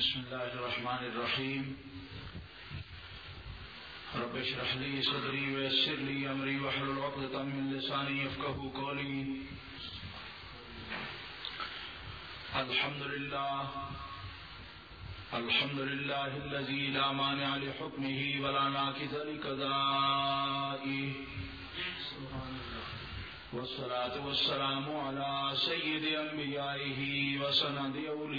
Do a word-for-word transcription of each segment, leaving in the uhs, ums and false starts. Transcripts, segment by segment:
بسم الله الرحمن الرحيم. رب اشرح لي صدري ويسر لي أمري واحلل عقدة من لساني يفقهوا قولي. الحمد لله الحمد لله الذي لا مانع لحكمه ولا ناقض لقضائه، والصلاة والسلام على سيد أنبيائه وسند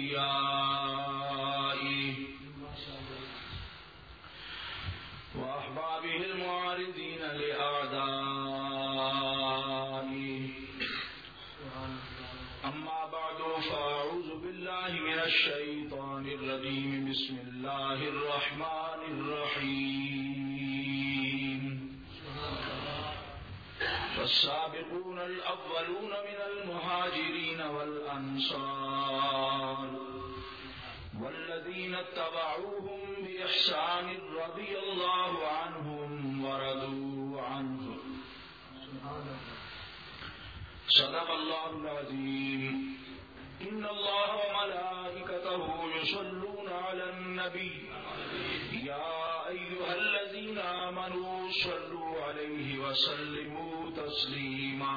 أوليائه وأحبابه المعارضين لأعدائه. أما بعد، فأعوذ بالله من الشيطان الرجيم. بسم الله الرحمن الرحيم. فالسابقون الأولون من المهاجرين والأنصار والذين اتبعوهم بإحسان رضي الله عنهم ورضوا عنه. صدق الله العظيم. إن الله وملائكته يصلون على النبي يا أيها الذين آمنوا صلوا عليه وسلموا تسليما.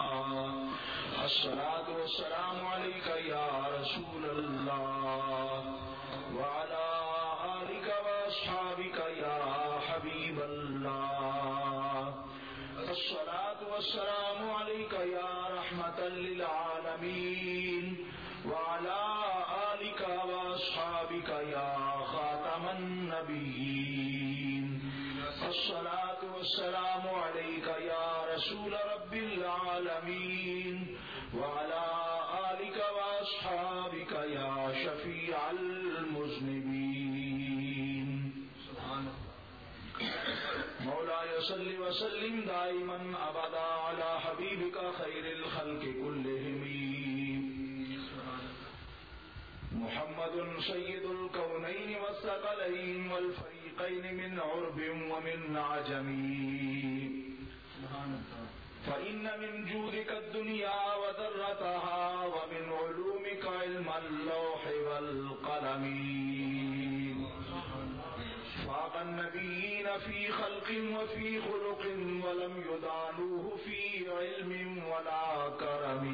الصلاة والسلام عليك يا رسول الله وعلى آلك وأصحابك يا حبيب الله. الصلاة والسلام عليك يا رحمة للعالمين وعلى آلك وأصحابك يا خاتم النبيين. الصلاة والسلام عليك يا رسول رب العالمين وعلى آلك وأصحابك يا شفيع المذنبين. مولاي صل وسلم دائما أبدا على حبيبك خير الخلق كلهم محمد سيد الكونين والثقلين والفريقين من عرب ومن عجم. فإن من جودك الدنيا وذرتها ومن علومك علم اللوح والقلم. فاق النبيين في خلق وفي خلق ولم يدانوه في علم ولا كرم.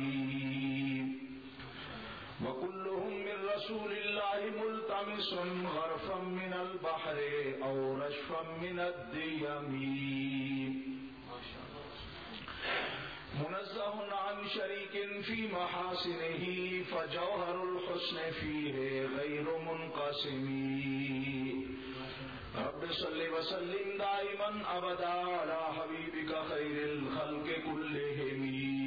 وكلهم من رسول الله ملتمس غرفا من البحر أو رشفا من الديم. منزه عن شريك في محاسنه فجوهر الحسن فيه غير منقسم. رب صل وسلم دائما أبدا على حبيبك خير الخلق كلهم.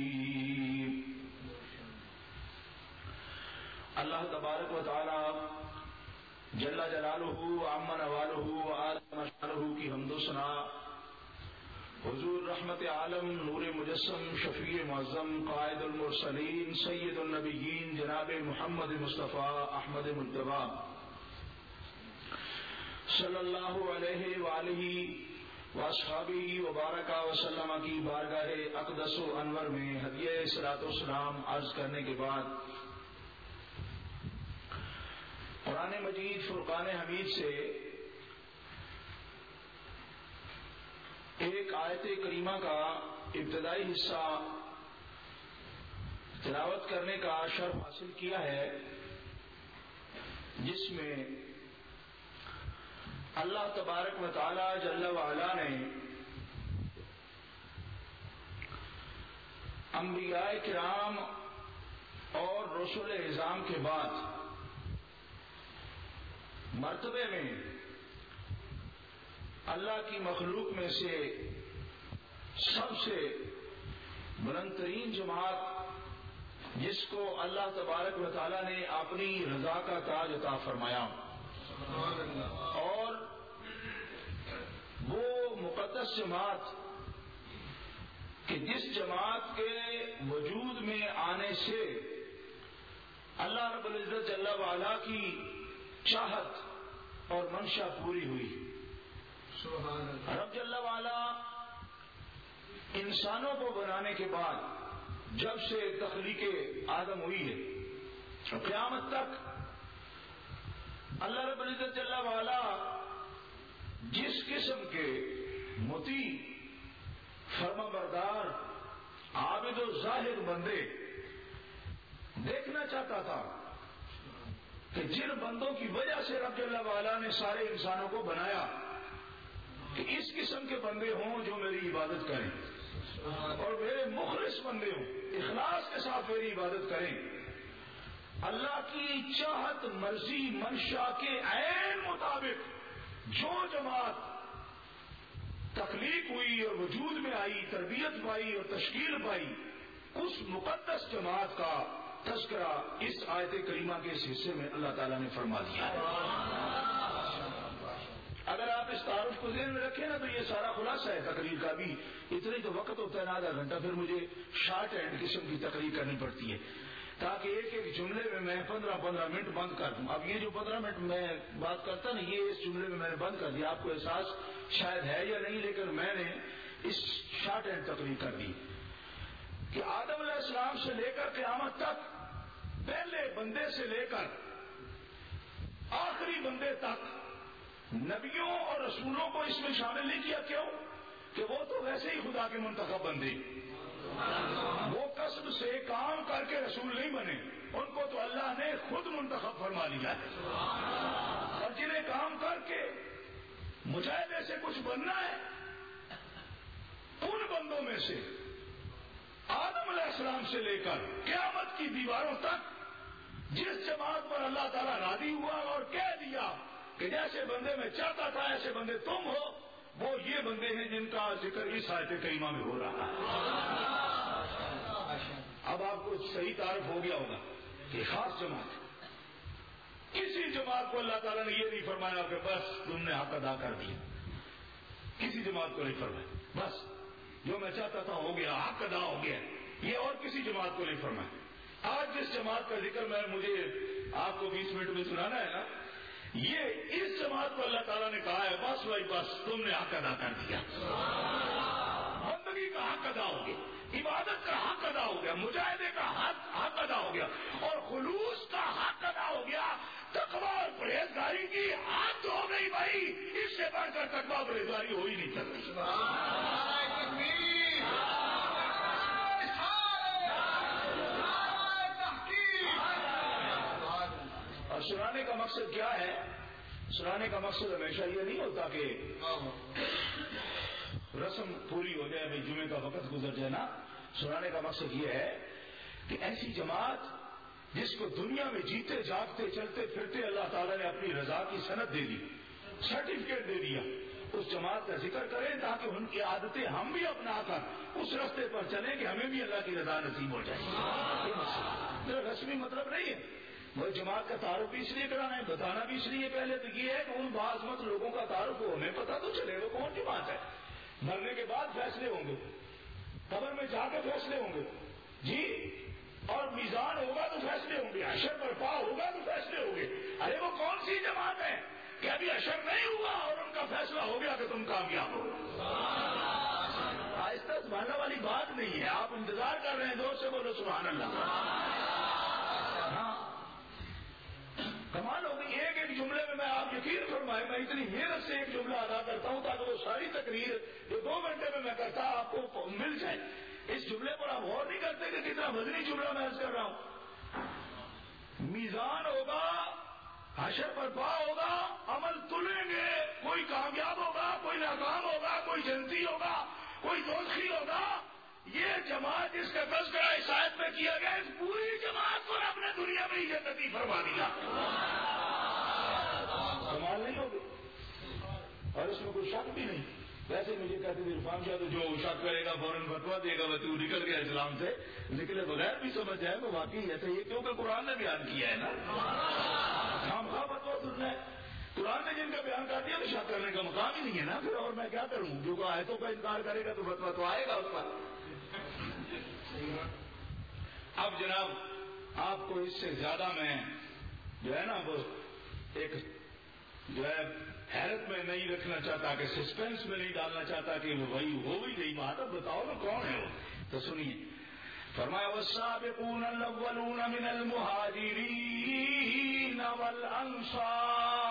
اللہ تبارک و تعالی جل جلالہ وعم نوالہ وآل مشارہ کی حمد و ثنا حضور رحمت عالم نور مجسم شفیع معظم قائد المرسلین سید النبیین جناب محمد مصطفیٰ احمد مجتبیٰ صلی اللہ علیہ وآلہ واصحابہ وبارک وسلم کی بارگاہ اقدس و انور میں ہدیہ صلاۃ و سلام عرض کرنے کے بعد قرآن مجید فرقان حمید سے ایک آیت کریمہ کا ابتدائی حصہ تلاوت کرنے کا شرف حاصل کیا ہے، جس میں اللہ تبارک و تعالی جل وعلا نے انبیاء کرام اور رسول اعظام کے بعد مرتبے میں اللہ کی مخلوق میں سے سب سے بلند ترین جماعت، جس کو اللہ تبارک و تعالی نے اپنی رضا کا تاج عطا فرمایا، اور وہ مقدس جماعت کہ جس جماعت کے وجود میں آنے سے اللہ رب العزت جل وعلا کی چاہت اور منشا پوری ہوئی. رب جل وعلا انسانوں کو بنانے کے بعد جب سے تخلیق آدم ہوئی ہے قیامت تک اللہ رب العزت جل وعلا جس قسم کے مطیع فرما بردار عابد و زاہد بندے دیکھنا چاہتا تھا کہ جن بندوں کی وجہ سے رب جل وعلا نے سارے انسانوں کو بنایا کہ اس قسم کے بندے ہوں جو میری عبادت کریں اور میرے مخلص بندے ہوں، اخلاص کے ساتھ میری عبادت کریں، اللہ کی چاہت مرضی منشا کے عین مطابق جو جماعت تخلیق ہوئی اور وجود میں آئی، تربیت پائی اور تشکیل پائی، اس مقدس جماعت کا تذکرہ اس آیت کریمہ کے اس حصے میں اللہ تعالیٰ نے فرما دیا ہے۔ اگر آپ اس تعارف کو ذہن میں رکھیں نا تو یہ سارا خلاصہ ہے تقریر کا بھی، اتنا ہی تو وقت ہوتا ہے نا آدھا گھنٹہ، پھر مجھے شارٹ اینڈ قسم کی تقریر کرنی پڑتی ہے تاکہ ایک ایک جملے میں میں پندرہ پندرہ منٹ بند کر دوں۔ اب یہ جو پندرہ منٹ میں بات کرتا نا یہ اس جملے میں میں نے بند کر دیا، آپ کو احساس شاید ہے یا نہیں لیکن میں نے اس شارٹ اینڈ تقریر کر دی کہ آدم علیہ السلام سے لے کر قیامت تک پہلے بندے سے لے کر آخری بندے تک نبیوں اور رسولوں کو اس میں شامل نہیں کیا، کیوں کہ وہ تو ویسے ہی خدا کے منتخب بندے، وہ قصد سے کام کر کے رسول نہیں بنے، ان کو تو اللہ نے خود منتخب فرما لیا ہے، اور جنہیں کام کر کے مجاہدے سے کچھ بننا ہے ان بندوں میں سے آدم علیہ السلام سے لے کر قیامت کی دیواروں تک جس جماعت پر اللہ تعالیٰ راضی ہوا اور کہہ دیا کہ جیسے بندے میں چاہتا تھا ایسے بندے تم ہو، وہ یہ بندے ہیں جن کا ذکر اس آیت کریمہ میں ہو رہا ہے۔ اب آپ کو صحیح تعارف ہو گیا ہوگا کہ خاص جماعت، کسی جماعت کو اللہ تعالیٰ نے یہ نہیں فرمایا کہ بس تم نے حق ادا کر دیا، کسی جماعت کو نہیں فرمایا بس جو میں چاہتا تھا ہو گیا، حق ادا ہو گیا، یہ اور کسی جماعت کو نہیں فرمایا۔ آج جس جماعت کا ذکر میں مجھے آپ کو بیس منٹ میں سنانا ہے نا، یہ اس جماعت کو اللہ تعالیٰ نے کہا ہے بس بھائی بس تم نے حق ادا کر دیا، بندگی کا حق ادا ہو گیا، عبادت کا حق ادا ہو گیا، مجاہدے کا حق حق ادا ہو گیا، اور خلوص کا حق ادا ہو گیا، تقویٰ اور پرہیزگاری کی حد ہو گئی بھائی، اس سے بڑھ کر تقویٰ اور پرہیزگاری ہو ہی نہیں سکتی۔ اور سنانے کا مقصد کیا ہے؟ سنانے کا مقصد ہمیشہ یہ نہیں ہوتا کہ رسم پوری ہو جائے، بھائی جمعے کا وقت گزر جائے نا، سنانے کا مقصد یہ ہے کہ ایسی جماعت جس کو دنیا میں جیتے جاگتے چلتے پھرتے اللہ تعالیٰ نے اپنی رضا کی سند دے دی، سرٹیفکیٹ دے دیا، اس جماعت کا ذکر کریں تاکہ ان کی عادتیں ہم بھی اپنا کر اس راستے پر چلیں کہ ہمیں بھی اللہ کی رضا نصیب ہو جائے۔ یہ مقصد میرا رسمی مطلب نہیں ہے، وہ جماعت کا تعارف بھی اس لیے کرانا ہے، بتانا بھی اس لیے پہلے تو یہ ہے کہ ان باعظمت لوگوں کا تعارف ہو، ہمیں پتا تو چلے وہ کون جماعت ہے۔ مرنے کے بعد فیصلے ہوں گے، قبر میں جا کے فیصلے ہوں گے جی، اور میزان ہوگا تو فیصلے ہوں گے، حشر برپا ہوگا تو فیصلے ہوں گے۔ ارے وہ کون سی جماعت ہے کہ ابھی حشر نہیں ہوا اور ان کا فیصلہ ہو گیا کہ تم کامیاب ہو؟ آہستہ سنبھالنے والی بات نہیں ہے، آپ انتظار کر رہے ہیں، زور سے بولو سبحان اللہ۔ ہاں کمال ہو گئی، ایک ایک جملے میں میں آپ یقین فرمائے میں اتنی محنت سے ایک جملہ ادا کرتا ہوں تاکہ وہ ساری تقریر جو دو گھنٹے میں میں کرتا آپ کو مل جائے۔ اس جملے پر آپ غور نہیں کرتے کہ کتنا وزنی جملہ میں عرض کر رہا ہوں۔ میزان ہوگا، حشر برپا ہوگا، عمل تلیں گے، کوئی کامیاب ہوگا، کوئی ناکام ہوگا، کوئی جنتی ہوگا، کوئی دوزخی ہوگا۔ یہ جماعت جس کا تذکرہ اس آیت میں کیا گیا، اس پوری جماعت کو اپنے دنیا میں ہی جنتی فرما دیا۔ کمال نہیں ہوگی اور اس میں کوئی شک بھی نہیں۔ ویسے مجھے کہتے تھے عرفان شاہ تو جو شک کرے گا فوراً فتوا دے گا، وہ تو نکل گیا اسلام سے، نکلے بغیر بھی سمجھ جائے وہ واقعی ایسا ہی ہے، کیونکہ قرآن نے بیان کیا ہے نا، ہم کا فتوا سننا ہے، قرآن نے جن کا بیان کر دیا تو شک کرنے کا مقام ہی نہیں ہے نا، پھر اور میں کیا کروں؟ جو آیتوں کا انکار کرے گا تو فتوا تو آئے گا اس پر۔ اب جناب آپ کو اس سے زیادہ میں جو ہے نا وہ ایک جو ہے حیرت میں نہیں رکھنا چاہتا، کہ سسپینس میں نہیں ڈالنا چاہتا کہ وہ وہی ہو ہی گئی بات، اب بتاؤ نا کون ہے وہ؟ تو سنیے، فرمایا والسابقون الاولون من المہاجرین والانصار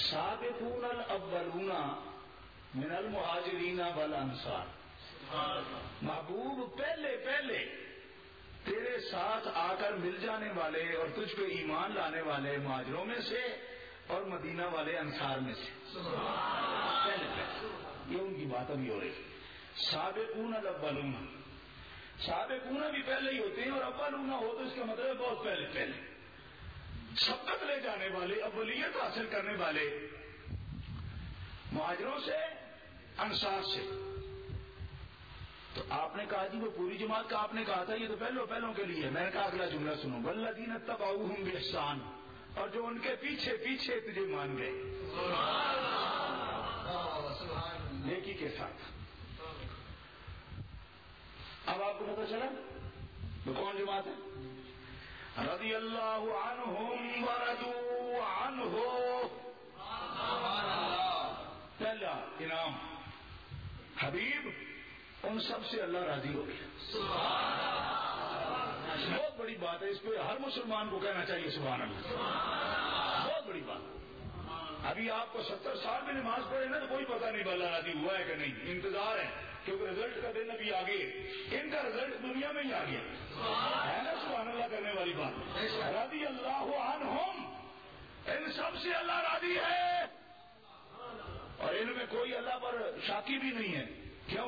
سابقون الاولون من المہاجرین والانصار، محبوب پہلے پہلے تیرے ساتھ آ کر مل جانے والے اور تجھ پہ ایمان لانے والے مہاجروں میں سے اور مدینہ والے انصار میں سے، پہلے پہلے، یہ ان کی بات ابھی ہو رہی۔ سابقون الاولون، سابقون بھی پہلے ہی ہوتے ہیں اور اولون ہو تو اس کا مطلب بہت پہلے پہلے، سبقت لے جانے والے، اولیت حاصل کرنے والے مہاجروں سے انصار سے۔ تو آپ نے کہا جی وہ پوری جماعت کا آپ نے کہا تھا، یہ تو پہلوں پہلوں کے لیے۔ میں نے کہا اگلا جملہ سنو، والذین اتبعوہم بإحسان، اور جو ان کے پیچھے پیچھے تجھے مان گئے نیکی کے ساتھ۔ اب آپ کو پتہ چلا وہ کون جماعت ہے؟ رضی اللہ عنہم ورضوا عنہ، پہلا انعام حبیب ان سب سے اللہ راضی ہو گیا۔ بہت بڑی بات ہے، اس پہ ہر مسلمان کو کہنا چاہیے سبحان اللہ، بہت بڑی بات۔ ابھی آپ کو ستر سال میں نماز پڑھے نا تو کوئی پتہ نہیں اللہ راضی ہوا ہے کہ نہیں، انتظار ہے، کیونکہ رزلٹ کا دن ابھی آگے، ان کا رزلٹ دنیا میں ہی آ گیا ہے نا، سبحان اللہ کرنے والی بات۔ رضی اللہ عنہم، ان سب سے اللہ راضی ہے، اور ان میں کوئی اللہ پر شاکی بھی نہیں ہے۔ کیوں؟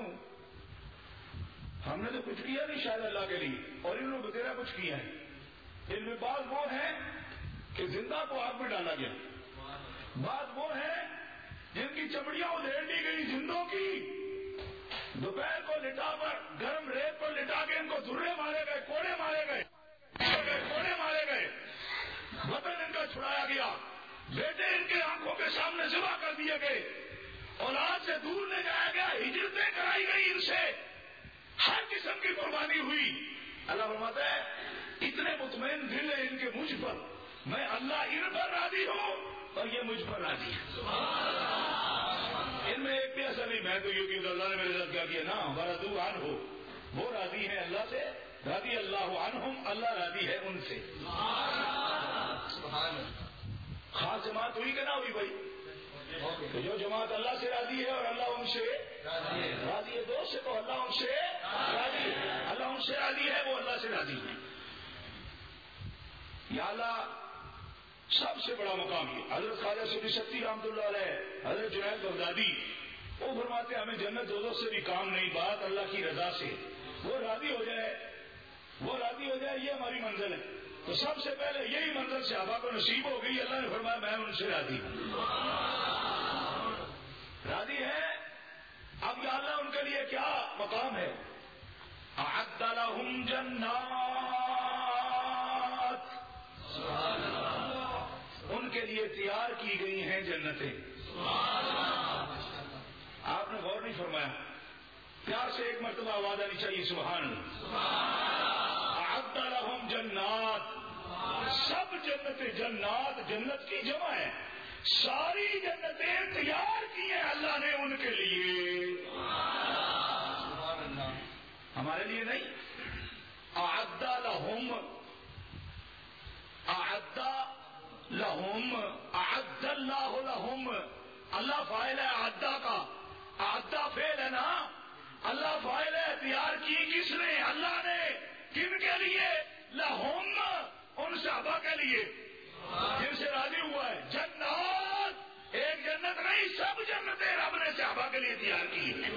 ہم نے تو کچھ کیا نہیں شاید اللہ کے لیے، اور انہوں نے بتیرا کچھ کیا ہے۔ ان میں بعض وہ ہیں کہ زندہ کو آگ میں ڈالا گیا، بعض وہ ہیں جن کی چمڑیاں ادھیڑ دی گئی زندوں کی، دوپہر کو لٹا پر گرم ریت پر لٹا کے ان کو دھرے مارے گئے، کوڑے مارے گئے، کوڑے مارے گئے، وطن ان کا چھڑایا گیا، بیٹے ان کے آنکھوں کے سامنے ذبح کر دیے گئے، اولاد سے دور لے جایا گیا، ہجرتیں کرائی گئی ان سے، ہر قسم کی قربانی ہوئی۔ اللہ فرماتا ہے اتنے مطمئن دل ہے ان کے مجھ پر، میں اللہ ان پر راضی ہوں اور یہ مجھ پر راضی ہے۔ ان میں ایک بھی ایسا نہیں میں تو یہ کہ اللہ نے میرے ساتھ کیا کیا، نا ورضوا عنہ، وہ راضی ہے اللہ سے، رضی اللہ عنہم، اللہ راضی ہے ان سے۔ خاص جماعت ہوئی کہ نہ ہوئی بھائی؟ تو جو جماعت اللہ سے راضی ہے اور اللہ ان سے راضی ہے، دوست سے تو اللہ ان سے راضی ہے، اللہ ان سے راضی ہے، وہ اللہ سے راضی ہے۔ یا اللہ سب سے بڑا مقام ہے۔ حضرت خواجہ سفی شکتی رحمۃ اللہ علیہ، حضرت جنید بغدادی، وہ فرماتے ہیں ہمیں جنت دوزخ سے بھی کام نہیں، بات اللہ کی رضا سے، وہ راضی ہو جائے، وہ راضی ہو جائے، یہ ہماری منزل ہے۔ تو سب سے پہلے یہی منزل صحابہ کو نصیب ہو گئی، اللہ نے فرمایا میں ان سے راضی ہوں، راضی ہے۔ اب یا اللہ ان کے لیے کیا مقام ہے؟ اعد لهم جنات، ان کے لیے تیار کی گئی ہیں جنتیں۔ آپ نے غور نہیں فرمایا، پیار سے ایک مرتبہ آواز آنی چاہیے سبحان اللہ۔ اعد لهم جنات، سب جنتیں، جنات جنت کی جمع ہے، ساری جنتیں تیار کی ہیں اللہ نے ان کے لیے، ہمارے لیے نہیں۔ اعد لهم، اعد لهم، اعد اللہ لهم، اللہ فاعل ہے اعدہ کا، اعدہ فعل ہے نا، اللہ فاعل ہے، تیار کی کس نے؟ اللہ نے، کن کے لیے؟ لهم، ان صحابہ کے لیے جن سے راضی ہوا ہے۔ جنات، ایک جنت نہیں، سب جنتیں رب نے صحابہ کے لیے تیار کی ہیں۔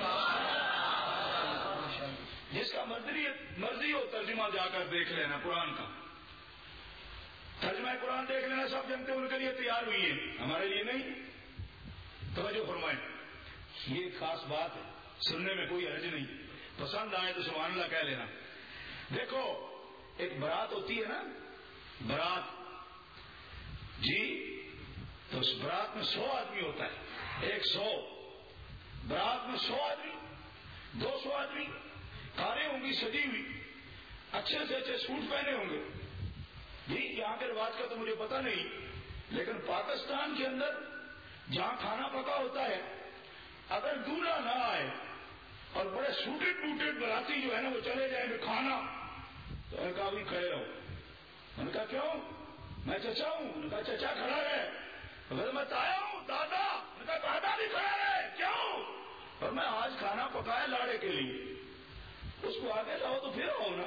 جس کا مرضی مرضی ہو ترجمہ جا کر دیکھ لینا قرآن کا، ترجمہ قرآن دیکھ لینا، سب جنتیں ان کے لیے تیار ہوئی ہیں، ہمارے لیے نہیں۔ توجہ فرمائیں، یہ ایک خاص بات ہے، سننے میں کوئی حرج نہیں، پسند آئے تو سبحان اللہ کہہ لینا۔ دیکھو ایک برات ہوتی ہے نا، برات جی، تو اس برات میں سو آدمی ہوتا ہے، ایک سو، برات میں سو آدمی، دو سو آدمی، کاریں ہوں گی سجی ہوئی، اچھے سے اچھے سوٹ پہنے ہوں گے جی۔ یہاں کے رواج کا تو مجھے پتہ نہیں، لیکن پاکستان کے اندر جہاں کھانا پکا ہوتا ہے، اگر دولہا نہ آئے اور بڑے سوٹڈ بوٹڈ براتی جو ہے نا وہ چلے جائیں گے کھانا، تو میں نے کہا بھی کھڑے رہو۔ میں نے کہا کیوں؟ میں چچا ہوں۔ میں نے کہا چچا کھڑا ہے، اگر میں تایا ہوں دادا، میں نے کہا دادا بھی کھڑا رہے، کیوں؟ اور میں آج کھانا پکایا لاڑے کے لیے، اس کو آگے لاؤ تو پھر آؤ نا۔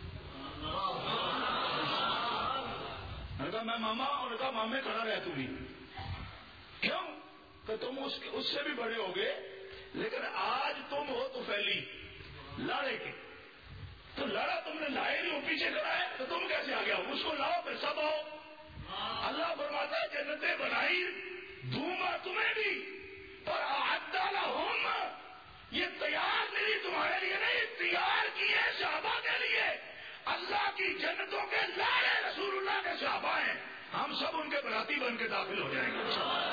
میں نے کہا میں ماما، انہوں نے کہا مامے کھڑا رہے تو بھی، کیوں کہ تم اس, اس سے بھی بڑے ہو گئے، لیکن آج تم ہو تو پھیلی لاڑے کے، تو لڑا تم نے لائے نہیں، وہ پیچھے کھڑا ہے تو تم کیسے آ گیا؟ اس کو لاؤ پھر سب آؤ۔ اللہ فرماتا ہے جنتیں بنائی دوں گا تمہیں بھی، اور اعد لہم، یہ تیار نہیں تمہارے لیے نہیں، تیار کیے صحابہ کے لیے۔ اللہ کی جنتوں کے لاڑے رسول اللہ کے صحابہ ہیں، ہم سب ان کے براتی بن کے داخل ہو جائیں گے۔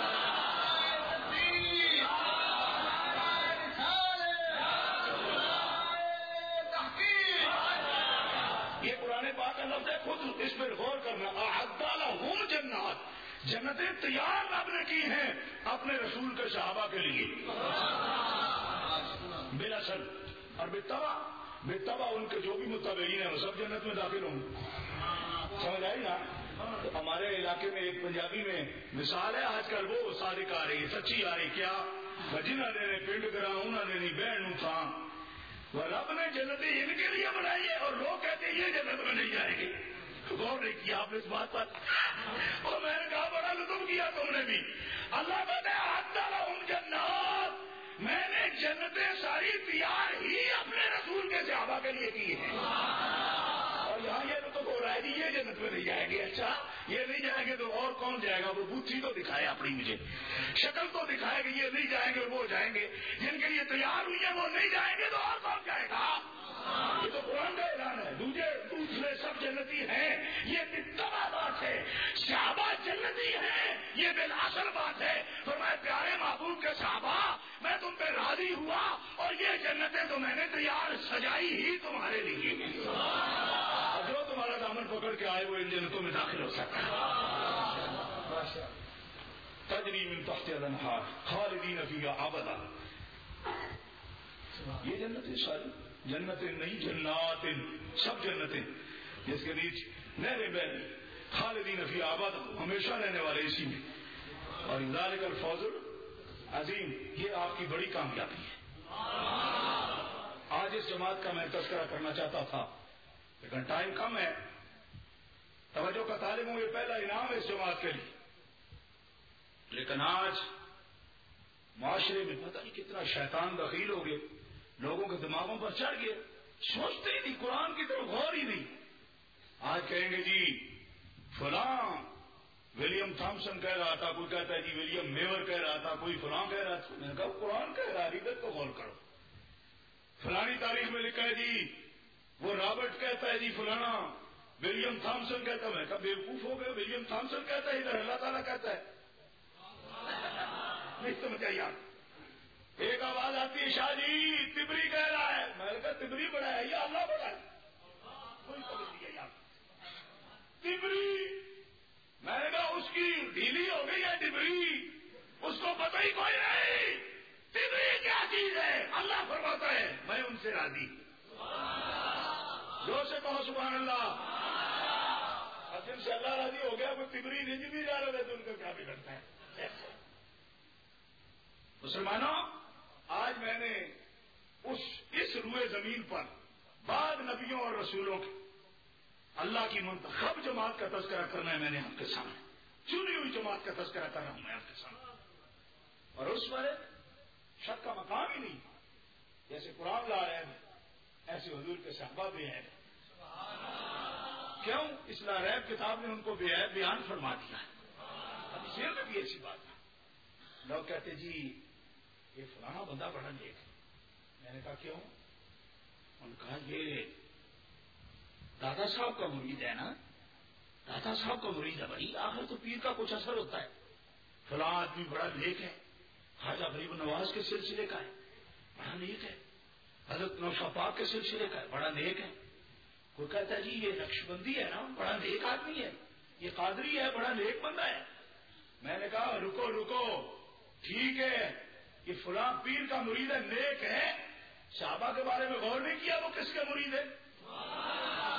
یہ قرآن پاک کا لفظ ہے، خود اس پر غور کرنا۔ اعد لہم جنات، جنتیں تیار رب نے کی ہیں اپنے رسول کے صحابہ کے لیے، بالاصل اور بالطبع بالطبع ان کے جو بھی متبعین ہیں وہ سب جنت میں داخل ہوں گے۔ سمجھ آئی نا؟ تو ہمارے علاقے میں ایک پنجابی میں مثال ہے آج کل، وہ صادق آ رہی ہے، سچی آ رہی، کیا جنہوں نے پنڈ کرا انہوں نے نہیں بہن تھا، وہ رب نے جنتیں ان کے لیے بنائی ہے اور لوگ کہتے ہیں یہ جنت میں نہیں جائیں گے۔ غور نہیں کیا آپ نے اس بات پر؟ اور میں نے کہا بڑا لطف کیا تم نے بھی۔ اللہ کہتے ہیں اعد لہم جنات، میں نے جنتیں ساری تیار ہی اپنے رسول کے صحابہ کے لیے کی ہیں۔ اور یہاں یہ لطف ہو رہا ہے کہ یہ جنت میں نہیں جائیں گے، اچھا یہ نہیں جائیں گے تو اور کون جائے گا؟ وہ بوتھی تو دکھائے اپنی، مجھے شکل تو دکھائے کہ یہ نہیں جائیں گے وہ جائیں گے، جن کے لیے تیار ہوئی ہیں وہ نہیں جائیں گے تو اور کون جائے گا؟ یہ تو قرآن کا اعلان ہے، دوسرے دوسرے سب جنتی ہیں، یہ بالطبع بات ہے۔ صحابہ جنتی ہیں، یہ بالاصل بات ہے۔ فرمایا پیارے محبوب کے صحابہ میں تم پہ راضی ہوا اور یہ جنتیں تو میں نے تیار سجائی ہی تمہارے لیے، جو تمہارا دامن پکڑ کے آئے وہ ان جنتوں میں داخل ہو سکتا ہے۔ تجری من تحتها الانہار خالدین فیہا ابدا، یہ جنتیں ساری جنتیں نہیں، جنات سب جنتیں جس کے نیچے نہریں بہن، خالدین فیہا ابدا، ہمیشہ رہنے والے اسی میں، اور ذالک الفوز العظیم، یہ آپ کی بڑی کامیابی ہے۔ آج اس جماعت کا میں تذکرہ کرنا چاہتا تھا لیکن ٹائم کم ہے، توجہ کا طالب ہوں، یہ پہلا انعام ہے اس جماعت کے لیے، لیکن آج معاشرے میں پتہ نہیں کتنا شیطان دخیل ہو گئے، لوگوں کے دماغوں پر چڑھ گئے، سوچتے ہی نہیں، قرآن کی طرف غور ہی نہیں۔ آج کہیں گے جی فلاں ولیم تھامسن کہہ رہا تھا، کوئی کہتا ہے جی ولیم میور کہہ رہا تھا، کوئی فلاں کہہ رہا تھا۔ میں نے کہا قرآن کہہ رہا ہے، ادھر تو غور کرو۔ فلانی تاریخ میں لکھا ہے جی وہ رابرٹ کہتا ہے جی فلانا، ولیم تھامسن کہتا ہے۔ میں نے کہا بیوقوف ہو گئے، ولیم تھامسن کہتا ہے، ادھر اللہ تعالیٰ کہتا ہے، نہیں سمجھ آئی آپ؟ ایک آواز آتی ہے شاہ جی تبری کہہ رہا ہے، میں نے کہا تبری بڑا ہے یا اللہ بڑا ہے؟ کوئی سمجھ نہیں آئی آپ؟ تبری، میں نے کہا اس کی ڈھیلی ہو گئی ہے ڈبری، اس کو پتہ ہی کوئی نہیں تبری کیا چیز ہے۔ اللہ فرماتا ہے میں ان سے راضی، جو سے کہو سبحان اللہ۔ اب جن سے اللہ راضی ہو گیا وہ تبری نہیں بھی جا رہے تو ان کا کیا بگڑتا ہے؟ مسلمانوں، آج میں نے اس اس روئے زمین پر بعد نبیوں اور رسولوں کے اللہ کی منتخب جماعت کا تذکرہ کرنا ہے، میں نے آپ کے سامنے چنی ہوئی جماعت کا تذکرہ کر رہا ہوں میں آپ کے سامنے، اور اس پر شک کا مقام ہی نہیں، جیسے قرآن لا رہے ہیں ایسے حضور کے صحابہ بھی ہیں۔ کیوں؟ اصلاح ریب کتاب نے ان کو بے عیب بیان فرما دیا ہے۔ اب اس میں بھی ایسی بات ہے، لوگ کہتے جی یہ فلانا بندہ بڑا نیک ہے، میں نے کہا کیوں؟ ان نے کہا یہ دادا صاحب کا مرید ہے نا، دادا صاحب کا مرید ہے، بھائی آخر تو پیر کا کچھ اثر ہوتا ہے، فلاں آدمی بڑا نیک ہے، خواجہ غریب نواز کے سلسلے کا ہے، بڑا نیک ہے، حضرت نوشہ پاک کے سلسلے کا ہے، بڑا نیک ہے۔ کوئی کہتا ہے جی یہ نقش بندی ہے نا، بڑا نیک آدمی ہے، یہ قادری ہے، بڑا نیک بندہ ہے۔ میں نے کہا رکو رکو، ٹھیک ہے یہ فلاں پیر کا مرید ہے، نیک ہے، صحابہ کے بارے میں غور نہیں کیا وہ کس کے مرید ہے؟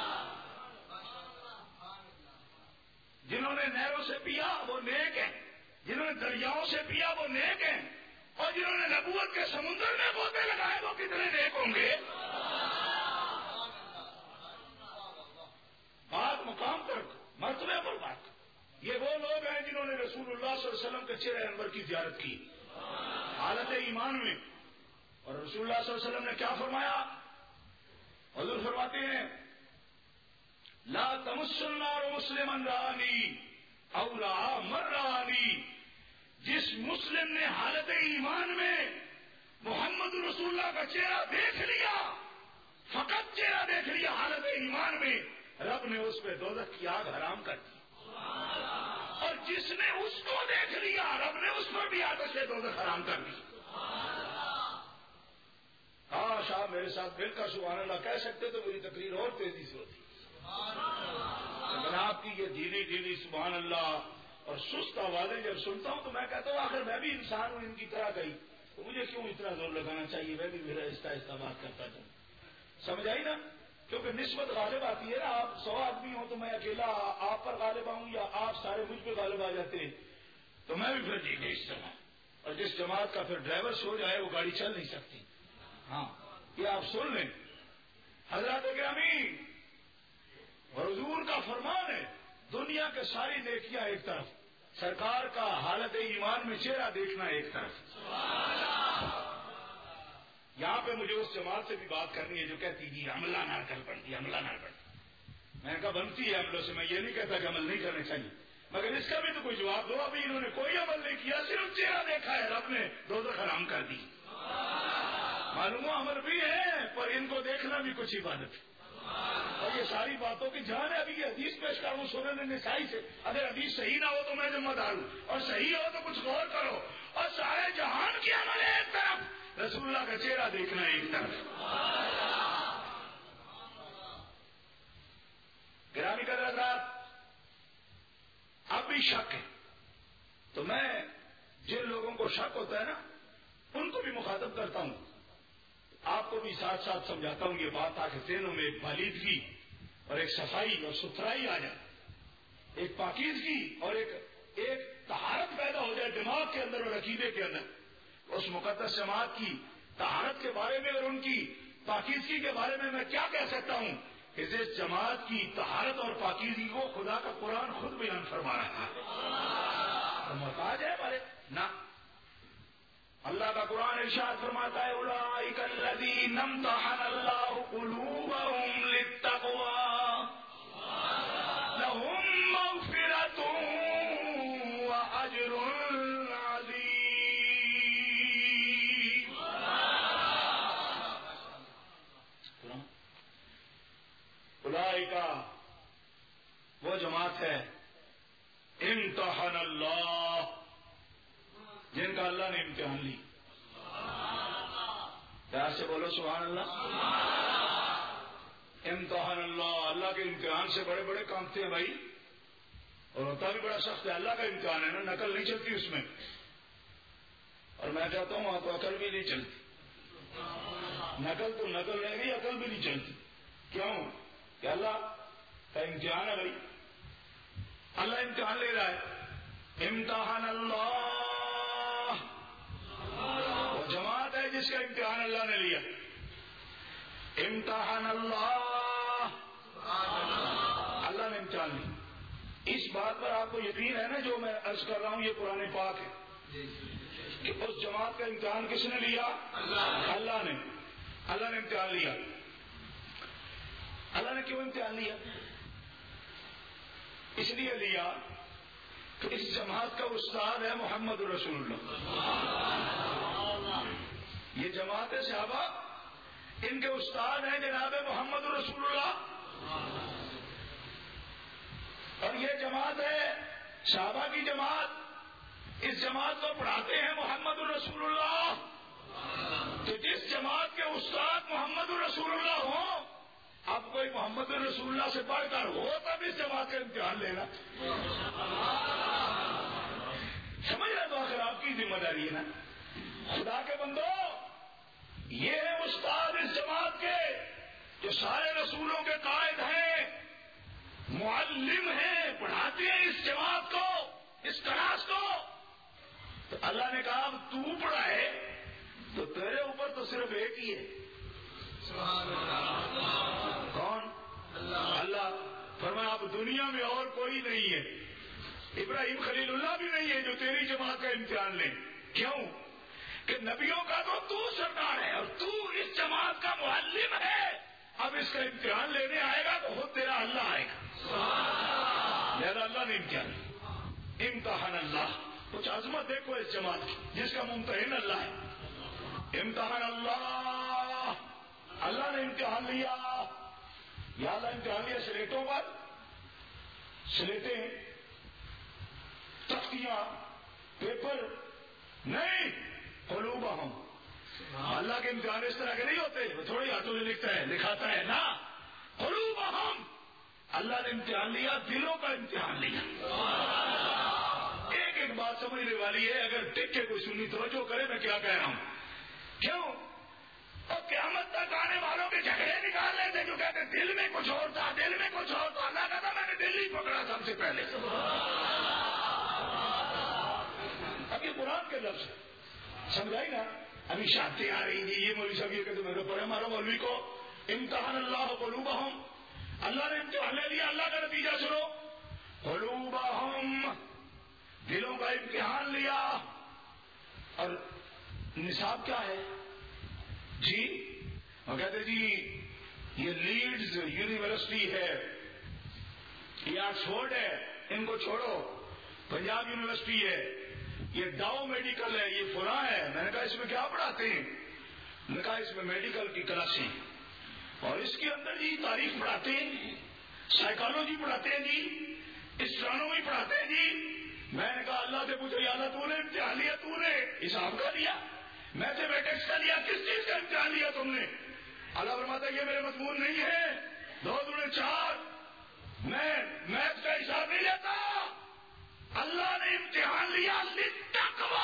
جنہوں نے نہروں سے پیا وہ نیک ہے، جنہوں نے دریاؤں سے پیا وہ نیک ہیں، اور جنہوں نے نبوت کے سمندر میں غوطے لگائے وہ کتنے نیک ہوں گے؟ بات مقام پر مرتبے پر بات. یہ وہ لوگ ہیں جنہوں نے رسول اللہ صلی اللہ علیہ وسلم کے چہرے انور کی زیارت کی حالت ایمان میں. اور رسول اللہ صلی اللہ علیہ وسلم نے کیا فرمایا؟ حضور فرماتے ہیں لا تمس النار مسلما رآنی او رآ من رآنی. جس مسلم نے حالت ایمان میں محمد رسول اللہ کا چہرہ دیکھ لیا، فقط چہرہ دیکھ لیا حالت ایمان میں، رب نے اس پہ دوزخ کی آگ حرام کر دی. اور جس نے اس کو دیکھ لیا رب نے اس پر بھی آتش دوزخ حرام کر دی. کاش آپ میرے ساتھ مل کر سبحان اللہ کہہ سکتے تو میری تقریر اور تیزی سے ہوتی. لیکن آپ کی یہ دھیری دھیری سبحان اللہ اور سست آوازیں جب سنتا ہوں تو میں کہتا ہوں آخر میں بھی انسان ہوں ان کی طرح کہیں، تو مجھے کیوں اتنا زور لگانا چاہیے؟ میں بھی میرا آہستہ آہستہ بات کرتا جاؤں. سمجھ آئی نا؟ کیونکہ نسبت غالب آتی ہے نا. آپ سو آدمی ہوں تو میں اکیلا آپ پر غالب آؤں یا آپ سارے مجھ پہ غالب آ جاتے ہیں تو میں بھی پھر ٹھیک ہے اس طرح. اور جس جماعت کا پھر ڈرائیور سو جائے وہ گاڑی چل نہیں سکتی. ہاں یہ آپ سن لیں. حضرات گرامی اور حضور کا فرمان ہے دنیا کے ساری نیکیاں ایک طرف، سرکار کا حالت ایمان میں چہرہ دیکھنا ایک طرف. یہاں پہ مجھے اس جماعت سے بھی بات کرنی ہے جو کہتی جی عملہ نہ کر پڑتی عملہ نہ پڑتی. میں نے کہا بنتی ہے عملوں سے، میں یہ نہیں کہتا کہ عمل نہیں کرنے چاہیے، مگر اس کا بھی تو کوئی جواب دو. ابھی انہوں نے کوئی عمل نہیں کیا، صرف چہرہ دیکھا ہے، رب نے دوزخ حرام کر دی. معلوم عمل بھی ہے پر ان کو دیکھنا بھی کچھ عبادت ہے. اور یہ ساری باتوں کی جان ہے. ابھی یہ حدیث پیش کروں سنن نسائی سے، اگر حدیث صحیح نہ ہو تو میں ذمہ دار ہوں، اور صحیح ہو تو کچھ غور کرو. اور سارے جہان کی عمل ہے ایک طرف، رسول اللہ کا چہرہ دیکھنا ہے ایک طرف. گرامی قدر حضرات اب بھی شک ہے تو میں جن لوگوں کو شک ہوتا ہے نا ان کو بھی مخاطب کرتا ہوں، آپ کو بھی ساتھ ساتھ سمجھاتا ہوں یہ بات تاکہ ذہنوں میں ایک بالیدگی اور ایک صفائی اور ستھرائی آ جائے، ایک پاکیزگی اور ایک ایک طہارت پیدا ہو جائے دماغ کے اندر اور عقیدے کے اندر. اس مقدس جماعت کی طہارت کے بارے میں اور ان کی پاکیزگی کے بارے میں میں کیا کہہ سکتا ہوں کہ جس جماعت کی طہارت اور پاکیزگی کو خدا کا قرآن خود بیان فرما رہا ہے. محتاج ہے ہمارے نہ. اللہ کا قرآن ارشاد فرماتا ہے اولئک الذین امتحن اللہ قلوبهم للتقوى لهم مغفرۃ واجر عظیم. اولئک وہ جماعت ہے امتحن اللہ جن کا اللہ نے امتحان لی. پیار سے بولو سبحان اللہ. امتحان اللہ، اللہ کے امتحان سے بڑے بڑے کام تھے بھائی، اور ہوتا بھی بڑا سخت ہے. اللہ کا امتحان ہے نا، نقل نہیں چلتی اس میں. اور میں کہتا ہوں وہاں تو عقل بھی نہیں چلتی. نقل تو نقل رہ گئی، عقل بھی نہیں چلتی. کیوں کہ اللہ کا امتحان ہے بھائی. اللہ امتحان لے رہا ہے. امتحان اللہ وہ جماعت ہے جس کا امتحان اللہ نے لیا. امتحان اللہ اللہ نے امتحان لیا. اس بات پر آپ کو یقین ہے نا جو میں عرض کر رہا ہوں یہ قرآن پاک ہے کہ اس جماعت کا امتحان کس نے لیا؟ اللہ نے. اللہ نے امتحان لیا. اللہ نے کیوں امتحان لیا؟ اس لیے لیا کہ اس جماعت کا استاد ہے محمد رسول اللہ. یہ جماعت صحابہ ان کے استاد ہیں جناب محمد رسول اللہ. اور یہ جماعت ہے صحابہ کی جماعت. اس جماعت کو پڑھاتے ہیں محمد رسول اللہ. تو جس جماعت کے استاد محمد رسول اللہ ہوں، اب کوئی محمد رسول اللہ سے پڑھ کر ہو تب اس جماعت کا امتحان لینا. سمجھ رہے تو آخر آپ کی ذمہ داری ہے نا. خدا کے بندو یہ ہے استاد اس جماعت کے جو سارے رسولوں کے قائد ہیں، معلم ہیں، پڑھاتے ہیں اس جماعت کو، اس کلاس کو. اللہ نے کہا اب تو پڑھا ہے تو تیرے اوپر تو صرف ایک ہی ہے. کون؟ اللہ. فرمایا اب دنیا میں اور کوئی نہیں ہے. ابراہیم خلیل اللہ بھی نہیں ہے جو تیری جماعت کا امتحان لے. کیوں؟ کہ نبیوں کا تو تو سردار ہے اور تو اس جماعت کا معلم ہے. اب اس کا امتحان لینے آئے گا تو خود تیرا اللہ آئے گا. لہذا اللہ نے امتحان امتحان اللہ. کچھ عظمت دیکھو اس جماعت کی جس کا ممتحن اللہ ہے. امتحان اللہ. اللہ نے امتحان لیا. یا اللہ امتحان لیا سلیٹوں پر. سلیٹیں، تختیاں، پیپر نہیں. قلوبہم. اللہ کے امتحان اس طرح کے نہیں ہوتے وہ تھوڑی ہاتھوں سے لکھتا ہے لکھاتا ہے نا. قلوبہم. اللہ نے امتحان لیا، دلوں کا امتحان لیا. ایک ایک بات سمجھنے والی ہے. اگر ٹک کے کوئی سنی توجہ کرے میں کیا کہہ رہا ہوں. کیوں؟ اور قیامت تک آنے والوں کے جھگڑے نکال لیتے جو کہتے دل میں کچھ اور تھا، دل میں کچھ اور تھا. اللہ کہتا میں نے دل ہی پکڑا سب سے پہلے. اب یہ قرآن کے لفظ سمجھائی نا. ابھی شانتی آ رہی تھی یہ مولوی صاحب یہ کہتے میرے پر ہمارا مولوی کو امتحان اللہ قلوبہم. اللہ نے امتحان لے لیا. اللہ کا نتیجہ سنو. قلوبہم. دلوں کا امتحان لیا. اور نصاب کیا ہے جی؟ وہ کہتے جی یہ لیڈز یونیورسٹی ہے، یہ آکسفورڈ ہے، ان کو چھوڑو. پنجاب یونیورسٹی ہے، یہ ڈاؤ میڈیکل ہے، یہ فلاں ہے. میں نے کہا اس میں کیا پڑھاتے ہیں؟ میں نے کہا اس میں میڈیکل کی کلاسیں اور اس کے اندر جی تاریخ پڑھاتے ہیں، سائیکالوجی پڑھاتے ہیں جی، اسٹرانومی پڑھاتے ہیں جی. میں نے کہا اللہ سے پوچھو یا اللہ تو نے امتحان لیا، تو نے حساب کا لیا، میتھمیٹکس کا لیا، کس چیز کا امتحان لیا تم نے؟ اللہ فرماتا ہے یہ میرے مضمون نہیں ہے. دو دو چار. میں میتھ کا حساب نہیں لیتا. اللہ نے امتحان لیا للتقویٰ.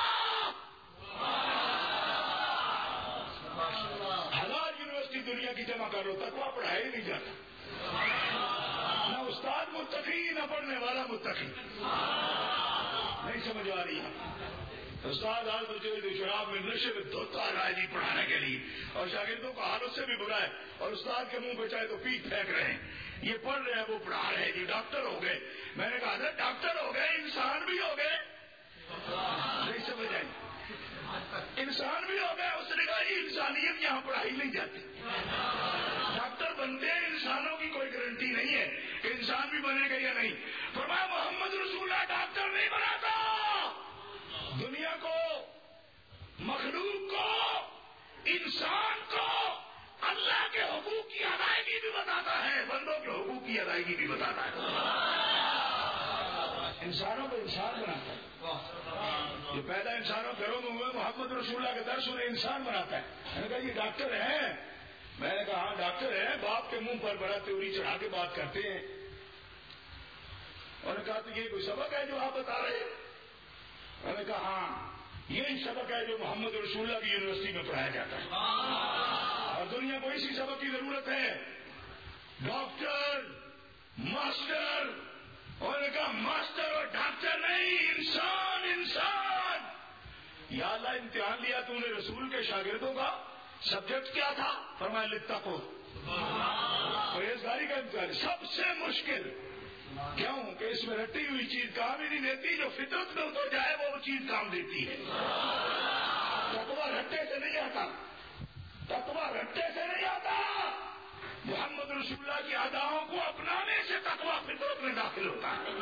ہزار یونیورسٹی دنیا کی جمع کر لو تقویٰ پڑھایا ہی نہیں جاتا. نہ استاد متقی نہ پڑھنے والا متقی. نہیں سمجھ آ رہی ہے. استاد آج بچے شراب میں نشے میں دھوتا رہا ہے جی پڑھانے کے لیے اور شاگردوں کا حال اس سے بھی برا ہے اور استاد کے منہ پہ چاہے تو پیٹ پھینک رہے ہیں. یہ پڑھ رہے ہیں وہ پڑھا رہے ہیں جی ڈاکٹر ہو گئے. میں نے کہا ڈاکٹر ہو گئے انسان بھی ہو گئے. نہیں سمجھ آئی. انسان بھی ہو گئے. اس نے کہا جی انسانیت یہاں پڑھائی نہیں جاتی. ڈاکٹر بنتے ہیں انسانوں کی کوئی گارنٹی نہیں ہے کہ انسان بھی بنے گا یا نہیں. فرمایا محمد رسول اللہ ڈاکٹر نہیں بناتا. دنیا کو، مخلوق کو، انسان کو اللہ کے حقوق کی ادائیگی بھی بتاتا ہے، بندوں کے حقوق کی ادائیگی بھی بتاتا ہے. انسانوں کو انسان بناتا ہے. جو پیدا انسانوں گھروں میں ہوئے محمد رسول اللہ کے درس انہیں انسان بناتا ہے. میں نے کہا یہ ڈاکٹر ہیں. میں نے کہا ہاں ڈاکٹر ہیں. باپ کے منہ پر بڑا تیوری چڑھا کے بات کرتے ہیں. انہوں نے کہا تو یہ کوئی سبق ہے جو آپ بتا رہے ہیں؟ میں نے کہا ہاں یہی سبق ہے جو محمد رسول اللہ کی یونیورسٹی میں پڑھایا جاتا ہے اور دنیا کو اسی سبق کی ضرورت ہے. Doctor, master. انہوں نے کہا ماسٹر اور ڈاکٹر نہیں، انسان. انسان. یا اللہ امتحان لیا تو نے رسول کے شاگردوں کا سبجیکٹ کیا تھا؟ فرمایا للتقویٰ. پرہیزگاری کا امتحان سب سے مشکل. کیوں کہ اس میں رٹی ہوئی چیز کام ہی نہیں دیتی. جو فطرت میں اتر جائے وہ چیز کام دیتی ہے. تقویٰ رٹے سے نہیں آتا. تقویٰ رٹے سے نہیں آتا. محمد رسول اللہ کی اداؤں کو اپنانے سے تقویٰ فطرت میں داخل ہوتا ہے.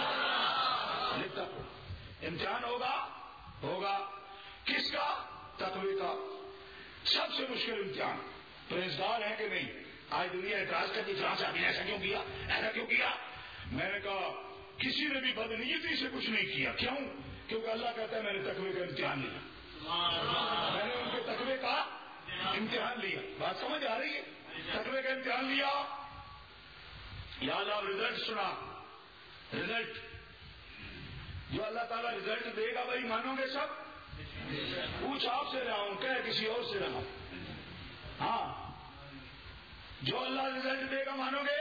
امتحان ہوگا ہوگا کس کا؟ تقوی کا. سب سے مشکل امتحان. پرہیزگار ہے کہ نہیں؟ آج دنیا اعتراض کرتی فرانس آدمی نے ایسا کیوں کیا، ایسا کیوں کیا؟ میں نے کہا کسی نے بھی بدنیتی سے کچھ نہیں کیا. کیوں؟ کیونکہ اللہ کہتا ہے میں نے تقوی کا امتحان لیا. میں نے ان کے تقوی کا امتحان لیا. بات سمجھ آ رہی ہے؟ تقوی کا امتحان لیا. یا اللہ رزلٹ سنا. رزلٹ جو اللہ تعالیٰ رزلٹ دے گا بھائی مانو گے سب؟ پوچھ آپ سے رہا ہوں کہ کسی اور سے رہا ہوں. ہاں جو اللہ رزلٹ دے گا مانو گے؟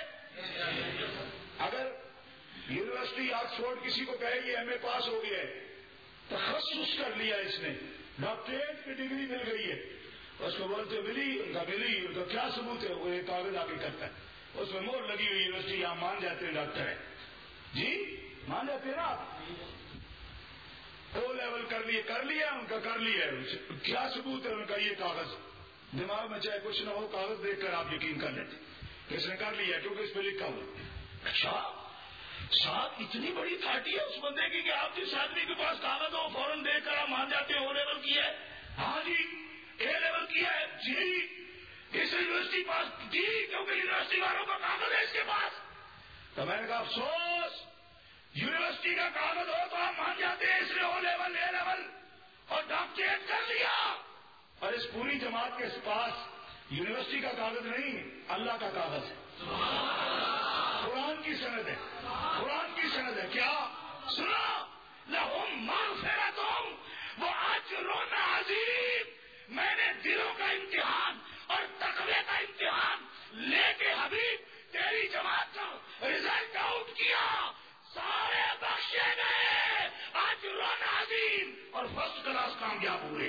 اگر یونیورسٹی آکسفورڈ کسی کو کہے گی ایم اے پاس ہو گیا ہے تخصص کر لیا اس نے, ڈاکٹریٹ کی ڈگری مل گئی ہے, اس کو بولتے ملی, ان کا ملی, ان کا کیا ثبوت ہے, وہ ایک کاغذ آ کے کرتا ہے, اس میں مور لگی ہوئی یونیورسٹی, یہاں مان جاتے ہیں ڈاکٹر ہے, جی مان جاتے ہیں نا آپ, او لیول کر لیے کر لیا ان کا کر لیا, کیا ثبوت ہے ان کا, یہ کاغذ, دماغ میں چاہے کچھ نہ ہو کاغذ دیکھ کر آپ یقین کر لیتے کہ اس نے کر لیا کیونکہ اس پہ لکھا ہوا. اچھا صاحب اتنی بڑی تھارٹی ہے اس بندے کی کہ آپ جس آدمی کے پاس کاغذ ہو فوراً دیکھ کر آپ مان جاتے ہیں او لیول کیا ہے, ہاں جی اے لیول کیا ہے, جی اس یونیورسٹی پاس, جی کیونکہ یونیورسٹی والوں کا کاغذ ہے اس کے پاس. تو میں نے کہا افسوس, یونیورسٹی کا کاغذ ہو تو آپ مان جاتے ہیں اس نے او لیول اے لیول اور ڈاکٹریٹ کر لیا, اور اس پوری جماعت کے پاس یونیورسٹی کا کاغذ نہیں اللہ کا کاغذ ہے, قرآن کی سند ہے, قرآن کی سند ہے. کیا سنا, لہم مغفرتہم واجر عظیم. میں نے دلوں کا امتحان اور تقوی کا امتحان لے کے حبیب تیری جماعت کا رزلٹ آؤٹ کیا, سارے بخشے گئے, اجر عظیم اور فرسٹ کلاس کامیاب ہوئے.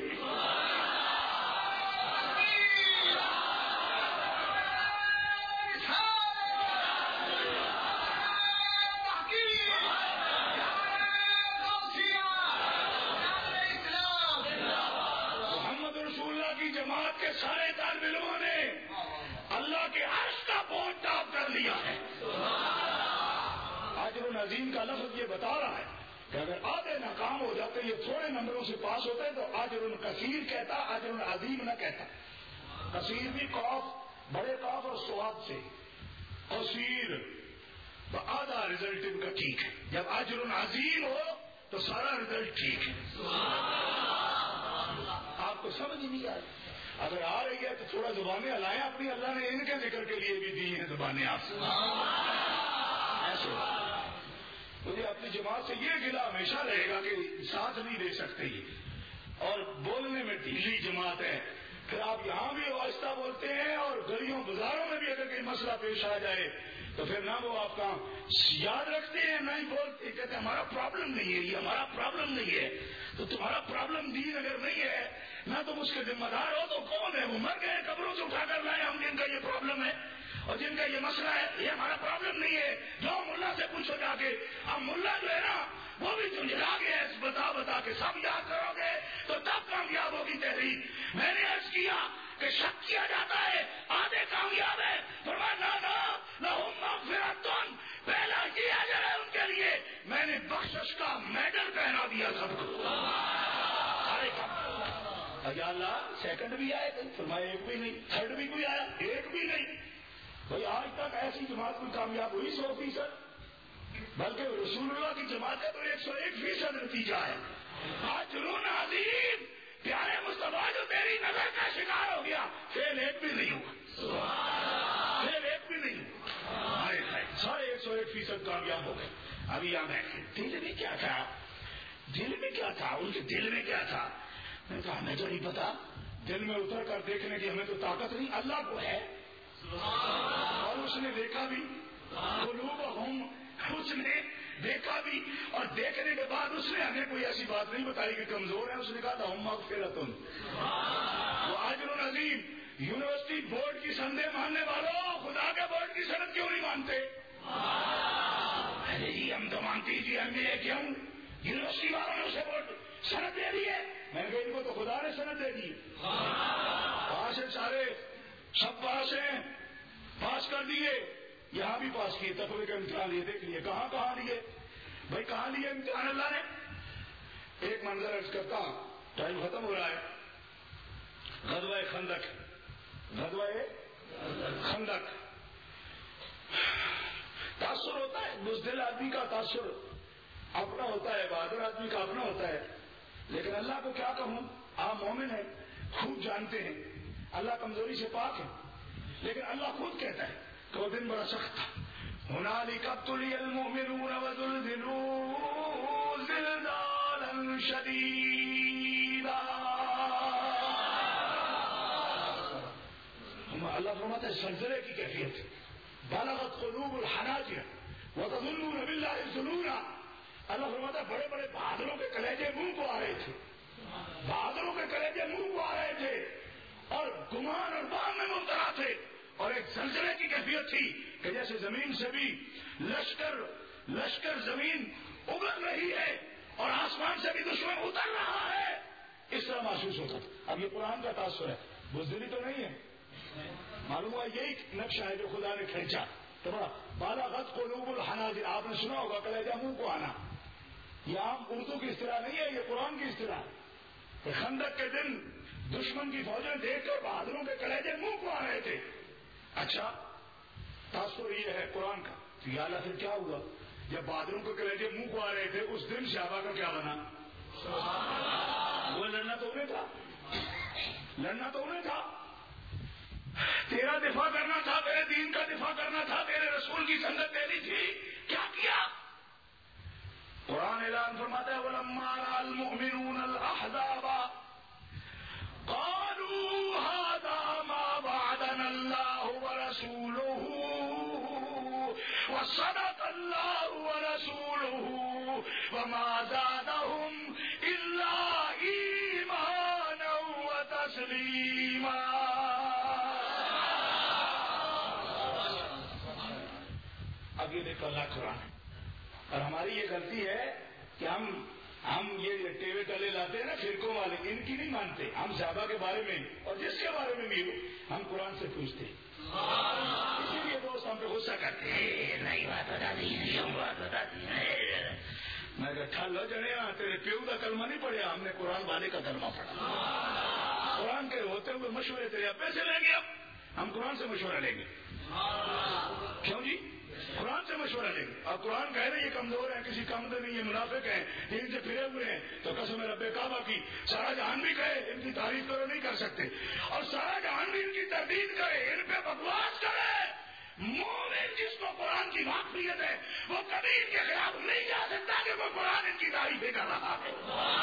جماعت کے سارے طالب علموں نے اللہ کے عرش کا بورڈ ٹاپ کر لیا ہے. اجر عظیم کا لفظ یہ بتا رہا ہے کہ اگر آدھے ناکام ہو جاتے, یہ تھوڑے نمبروں سے پاس ہوتے تو اجر کثیر کہتا, اجر عظیم نہ کہتا. کثیر بھی قاف بڑے قاف اور سواد سے, کثیر تو آدھا رزلٹ ان کا ٹھیک ہے, جب اجر عظیم ہو تو سارا رزلٹ ٹھیک ہے. آپ کو سمجھ ہی نہیں آ رہی, اگر آ رہی ہے تو تھوڑا زبانیں ہلائیں اپنی, اللہ نے ان کے ذکر کے لیے بھی دی ہیں زبانیں آپ سے. ایسے مجھے اپنی جماعت سے یہ گلہ ہمیشہ رہے گا کہ ساتھ نہیں دے سکتے یہ, اور بولنے میں ڈھیلی جماعت ہے. پھر آپ یہاں بھی آہستہ بولتے ہیں اور گلیوں بازاروں میں بھی اگر کوئی مسئلہ پیش آ جائے تو پھر نہ وہ آپ کا یاد رکھتے ہیں نہ ہی بولتے, کہتے ہیں ہمارا پرابلم نہیں ہے, یہ ہمارا پرابلم نہیں ہے. تو تمہارا پرابلم دین اگر نہیں ہے نہ تم اس کے ذمہ دار ہو تو کون ہے, وہ مر گئے قبروں سے اٹھا کر لائے ہم, جن کا یہ پرابلم ہے اور جن کا یہ مسئلہ ہے, یہ ہمارا پرابلم نہیں ہے. جو ملا سے پوچھو جا کے, اب ملا جو ہے نا وہ بھی جھنجھلا گیا ہے, بتا بتا کے سب یاد کرو گے تو تب کامیاب ہوگی تحریک. میں نے عرض کیا کہ شک کیا جاتا ہے آدھے کامیاب ہے, فرمایا نہ لہم مغفرۃ, پہلا یہ اجر ہے ان کے لیے, میں نے بخشش کا میڈل پہنا دیا سب کو. سارے کام یا اللہ سیکنڈ بھی آئے, فرمایا ایک بھی نہیں, تھرڈ بھی کوئی آیا, ایک بھی نہیں. بھائی آج تک ایسی جماعت میں کامیاب ہوئی سو فیصد, بلکہ رسول اللہ کی جماعت کا تو ایک سو ایک فیصد نتیجہ ہے. اجر عظیم, پیارے مصطفیٰ جو تیری نظر کا شکار ہو گیا, فیل ایک بھی نہیں ہوا, فیل ایک بھی نہیں ہوا, سارے ایک سو ایک فیصد کامیاب ہو گئے. ابھی یہاں بیٹھے, دل میں کیا تھا, دل میں کیا تھا, ان کے دل میں کیا تھا. میں نے کہا ہمیں تو نہیں پتا, دل میں اتر کر دیکھنے کی ہمیں تو طاقت نہیں, اللہ کو ہے اور اس نے دیکھا بھی, قلوبہم, اس نے دیکھا بھی, اور دیکھنے کے بعد اس نے ہمیں کوئی ایسی بات نہیں بتائی کہ کمزور ہے. اس نے کہا لہم مغفرۃ واجر عظیم. یونیورسٹی بورڈ کی سندیں ماننے والوں, خدا کے بورڈ کی سند کیوں نہیں مانتے؟ ارے جی ہم تو مانتے جی, ہم یہ کیوں, یونیورسٹی والوں نے اسے بورڈ سند دے دی ہے. میں نے کہا ان کو تو خدا نے سند دے دی, پاس ہے سارے, سب پاس ہیں, پاس کر دیے, یہاں بھی پاس کیے, تقوی کا امتحان لیے, دیکھ لیے کہاں کہاں لیے بھائی, کہاں لیے امتحان اللہ نے. ایک منظر عرض کرتا, ٹائم ختم ہو رہا ہے. غزوہ خندق, غزوہ خندق, تاثر ہوتا ہے بزدل آدمی کا, تاثر اپنا ہوتا ہے, بہادر آدمی کا اپنا ہوتا ہے. لیکن اللہ کو کیا کہوں, آپ مومن ہیں, خوب جانتے ہیں اللہ کمزوری سے پاک ہے, لیکن اللہ خود کہتا ہے کہ وہ دن بڑا سخت تھا. ہنالک ابتلی المؤمنون وزلزلوا زلزالا شدیدا. اللہ فرماتا ہے زلزلے کی کیفیت, بلغت قلوب الحناجر وتظنون بالله الظنون. اللہ فرماتا ہے بڑے بڑے بہادروں کے کلیجے منہ کو آ رہے تھے، بہادروں کے کلیجے منہ کو آ رہے تھے اور گمان اور بام میں مبتلا تھے، اور ایک زلزلے کی کیفیت تھی کہ جیسے زمین سے بھی لشکر لشکر زمین اگل رہی ہے اور آسمان سے بھی دشمن اتر رہا ہے، اس طرح محسوس ہوتا تھا۔ اب یہ قرآن کا تاثر ہے، بزدلی تو نہیں ہے، معلوم ہوا یہی نقشہ ہے جو خدا نے کھینچا۔ تو بڑا بالغت قلوب الحناجر، آپ نے سنا ہوگا کلیجہ منہ کو آنا، یہ عام اردو کی اصطلاح نہیں ہے، یہ قرآن کی اصطلاح ہے۔ خندق کے دن دشمن کی فوجیں دیکھ کر بہادروں کے کلیجے منہ کو آ رہے تھے۔ اچھا تاثر یہ ہے قرآن کا، تو یا اللہ پھر کیا ہوا جب بہادروں کے کلیجے منہ کو آ رہے تھے؟ اس دن صحابہ کا کیا بنا؟ وہ لڑنا تو انہیں تھا، لڑنا تو انہیں تھا، تیرا دفاع کرنا تھا، تیرے دین کا دفاع کرنا تھا، تیرے رسول کی سنگت دینی تھی، کیا کیا؟ قرآن اعلان فرماتا ہے وَلَمَّا رَأَى الْمُؤْمِنُونَ الْأَحْزَابَ قَالُوا هَذَا مَا وَعَدَنَا اللَّهُ وَرَسُولُهُ وَصَدَقَ اللَّهُ وَرَسُولُهُ وَمَا زَادَهُمْ إِلَّا إِيمَانًا وَتَسْلِيمًا۔ اب یہ دیکھو اللہ قرآن ہے، اور ہماری یہ غلطی ہے کہ ہم ہم یہ ٹیوے ٹلے لاتے ہیں نا فرقوں والے، ان کی نہیں مانتے، ہم صحابہ کے بارے میں اور جس کے بارے میں بھی ہو ہم قرآن سے پوچھتے ہیں، اسی لیے دوست ہم پہ غصہ کرتے ہیں، نہیں بات بتا دی، نہیں بات بتا دی۔ میں کہا لو جنے تیرے پیو کا کلمہ نہیں پڑھا، ہم نے قرآن والے کا کلمہ پڑھا، قرآن کے ہوتے ہوئے مشورے تیرے ابے سے لیں گے، اب ہم قرآن سے مشورہ لیں گے، کیوں جی؟ قرآن سے مشورہ لیں گے، اور قرآن کہہ رہے یہ کمزور ہیں، کسی کام دے نہیں، یہ منافق ہیں، ان سے پھرے ہوئے ہیں، تو قسم رب کعبہ کی سارا جہان بھی کہے ان کی تعریف کرو نہیں کر سکتے، اور سارا جہان بھی ان کی تردید کرے، ان پہ بکواس کرے، مومن جس کو قرآن کی واقفیت ہے وہ کبھی ان کے خلاف نہیں جا سکتا کہ وہ قرآن ان کی تعریفیں کر رہا ہے۔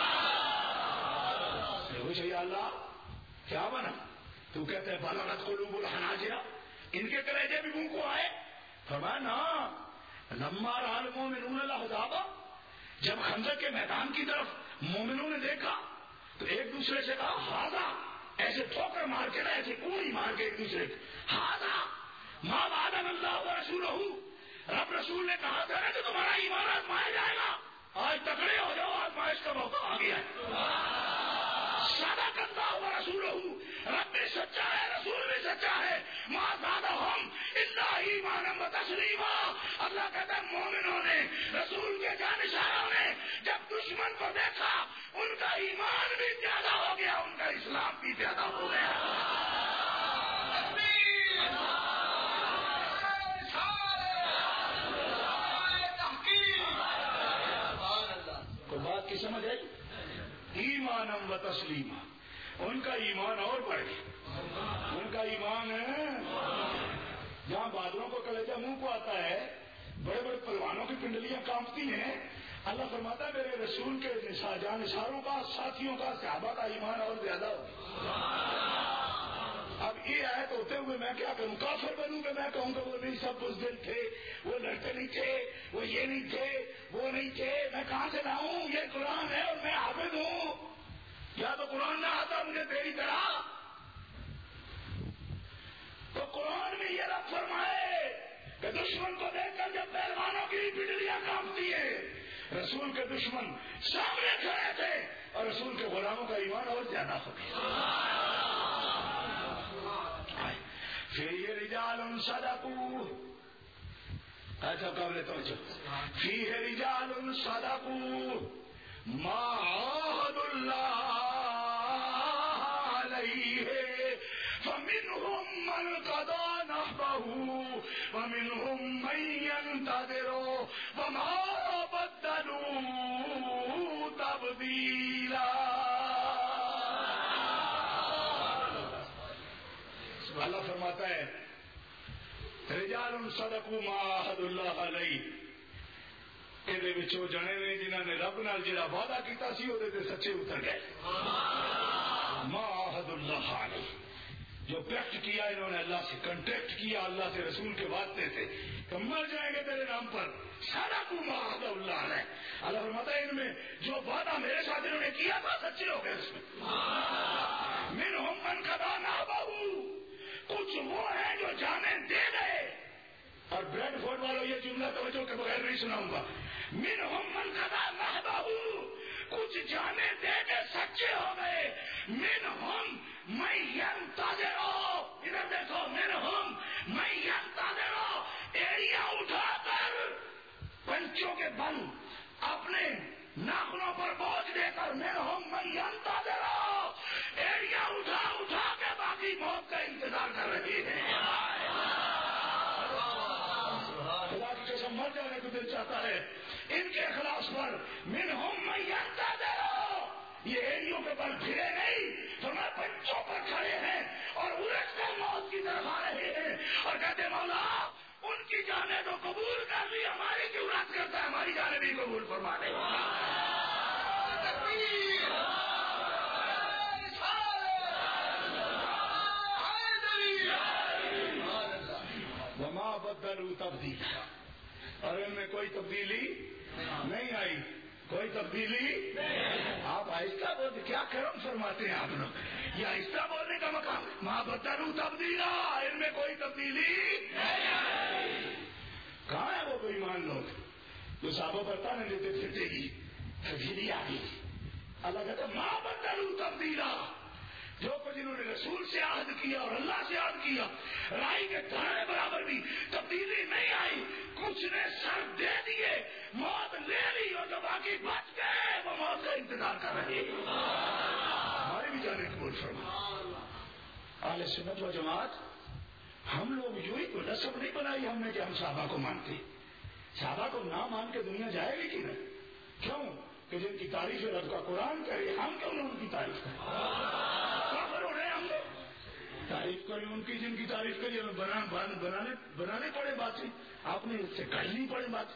یا اللہ کیا بنا؟ تو کہتے ہیں بلغت قلوب الحناجر، ان کے کلیجے بھی منہ کو آئے۔ فرمایا نا لما رأى المؤمنون الأحزاب، جب خندق کے میدان کی طرف مومنوں نے دیکھا تو ایک دوسرے سے کہا ہاذا، ایسے ٹھوکر مار کے نا، ایسے کوڑی مار کے ایک دوسرے کو، ہاذا ما وعدنا اللہ ورسولہ، رب رسول نے کہا تھا نا کہ تمہارا ایمان آزمایا جائے گا، آج تکڑے ہو جاؤ، آزمائش کا موقع آ گیا ہے۔ صدق اللہ ورسولہ، رب بھی سچا ہے، رسول بھی سچا ہے، ما زادہم الا ایمانا وتسلیما۔ اللہ کہتا ہے مومنوں نے، رسول کے جانشینوں نے جب دشمن کو دیکھا ان کا ایمان بھی زیادہ ہو گیا، ان کا اسلام بھی زیادہ ہو گیا۔ تو بات کی سمجھ آئی؟ ایمانم و تسلیما، ان کا ایمان اور بڑھ گیا، ان کا ایمان ہے جہاں بادلوں کو کلیجہ منہ کو آتا ہے، بڑے بڑے پلوانوں کی پنڈلیاں کانپتی ہیں، اللہ فرماتا ہے میرے رسول کے جانشینوں کا، ساتھیوں کا، صحابہ کا ایمان اور زیادہ ہو۔ اب یہ آیت ہوتے ہوئے میں کیا کروں؟ کافر بنوں کہ میں کہوں کہ وہ نہیں سب بزدل تھے، وہ لڑتے نہیں تھے، وہ یہ نہیں تھے، وہ نہیں تھے، میں کہاں سے لاؤں؟ یہ قرآن ہے اور میں حافظ ہوں، یا تو قرآن نہ آتا مجھے تیری طرح۔ تو قرآن میں یہ رب فرمائے کہ دشمن کو دیکھ کر جب پہلوانوں کی پنڈلیاں کانپتی ہیں، رسول کے دشمن سامنے کھڑے تھے اور رسول کے غلاموں کا ایمان اور زیادہ ہو گیا۔ فیہ رجال صدقوا، ایسا قبل توجہ، فیہ رجال صدقوا ما عاہدوا اللہ علیہ فمنهم من قضى نحبه ومنهم من ينتظر وما بدلوا تبدیلا۔ اللہ فرماتا ہے رجال صدقوا ما عاہدوا اللہ علیہ، ਇਹਦੇ ਵਿੱਚ ਉਹ ਜਣੇ ਨੇ ਜਿਨ੍ਹਾਂ ਨੇ ਰੱਬ ਨਾਲ ਜਿਹੜਾ ਵਾਅਦਾ ਕੀਤਾ ਸੀ ਉਹਦੇ ਤੇ ਸੱਚੇ ਉਤਰ ਗਏ۔ ما عاہدوا اللہ علیہ، جو پیکٹ کیا انہوں نے اللہ سے، کنٹیکٹ کیا اللہ سے رسول کے واسطے سے کہ مر جائیں گے تیرے نام پر، صدقوا ما عاہدوا اللہ علیہ۔ اللہ جو وعدہ میرے ساتھ انہوں نے کیا تھا سچے ہو گئے اس میں. منہم من قضی نحبہ، کچھ وہ ہیں جو جانیں دے گئے. اور بریڈ فورڈ والوں یہ جملہ توجہ کے بغیر نہیں سناؤں گا. منہم من قضی نحبہ، کچھ جانے دے کے سچے ہو گئے. منہم من ینتظر، ادھر دیکھو، منہم من ینتظر، ایڑیاں اٹھا کر پنچوں کے بل اپنے ناخنوں پر بوجھ دے کر، منہم من ینتظر، ایڑیاں اٹھا اٹھا کے باقی موت کا انتظار کر رہی ہے. خدا کی قسم مر جانے کو دل چاہتا ہے ان کے اخلاص پر. منہم من ینتظر، یہ ایڑیوں کے بل پھرے نہیں، فرمایا پنچوں پر کھڑے ہیں اور الٹ کر موت کی طرف آ رہے ہیں اور کہتے مولا ان کی جانیں تو قبول کر لی، ہماری کیوں رد کرتا ہے؟ ہماری جانیں بھی قبول فرما دے. وما بدلوا تبدیلا، اور ان میں کوئی تبدیلی نہیں آئی، کوئی تبدیلی. آپ آہستہ بول، کیا کرم فرماتے ہیں آپ لوگ. یہ آہستہ بولنے کا مقام. ما بدلوا تبدیلا، ان میں کوئی تبدیلی نہیں آئی. کہاں ہے وہ کوئی ایمان لوگ جو صحابہ پر تانے دیتے پھرتے ہی تبدیلی آ گئی؟ اللہ کہتا ہے ما بدلوا تبدیلا، جو کچھ انہوں نے رسول سے عہد کیا اور اللہ سے عہد کیا، رائی کے دھانے برابر بھی تبدیلی نہیں آئی. کچھ نے سر دے دیے، موت لے لی، اور جو باقی بچ گئے وہ موت کا انتظار کر رہے ہیں. ہماری بھی جانے قبول فرما. اہل سنت و جماعت ہم لوگ یوں ہی کوئی نسب نہیں بنائی ہم نے کہ ہم صحابہ کو مانتے. صحابہ کو نہ مان کے دنیا جائے گی کہ نہیں؟ کیوں کہ جن کی تعریف رب کا قرآن کرے، ہم کیوں نہ ان کی تعریف کریں؟ کافر ہو رہے ہم لوگ. تعریف کریں ان کی جن کی تعریف کری، ہمیں بنانے بنانے بنانے پڑے باتیں، آپ نے اس سے گھڑنی پڑے باتیں.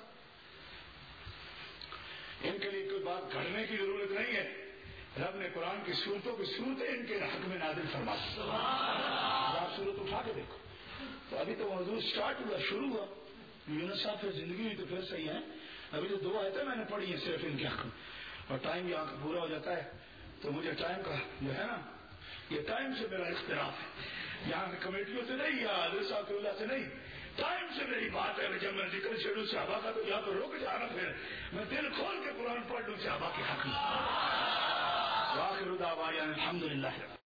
ان کے لیے کوئی بات گھڑنے کی ضرورت نہیں ہے. رب نے قرآن کی صورتوں کی صورتیں ان کے حق میں نازل فرما دی. آپ صورت اٹھا کے دیکھو تو ابھی تو موضوع سٹارٹ ہوا، شروع ہوا. یونس صاحب سے زندگی ہوئی تو پھر صحیح ہے. ابھی جو دو آیتیں میں نے پڑھی ہیں صرف ان کے حق میں، اور ٹائم یہاں کا پورا ہو جاتا ہے تو مجھے ٹائم کا جو ہے نا، یہ ٹائم سے میرا اختلاف ہے. یہاں کی کمیٹیوں سے نہیں یا حضرت صاحب اللہ سے نہیں، ٹائم سے میری بات ہے. جب میں ذکر چھیڑوں صحابہ کا تو یہاں پر رک جانا، پھر میں دل کھول کے قرآن پڑھ لوں صحابہ کے حق میں. وآخر دعوانا الحمدللہ.